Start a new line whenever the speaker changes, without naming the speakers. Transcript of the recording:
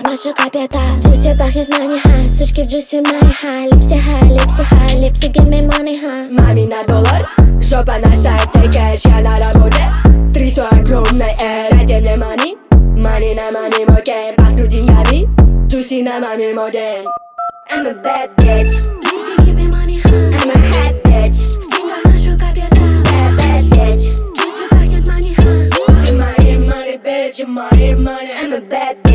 наша капита. Джуси пахнет мани, ха. Сучки в джуси мои, ха. Липси, ха, липси, ха. Липси, give me money, ха.
Мами на доллар, жопа на сайте, кэш, я на работе. Трясу огромной дайте мне money. Money на мами мой game. Пахну деньгами, джуси на мами мой день. I'm a bad bitch.
Lipsi, give me money, ха.
I'm a hot bitch.
Стинга наша капита.
Bad bitch.
Джуси пахнет мани, ха.
Money, money, bitch, money, money. I'm a bad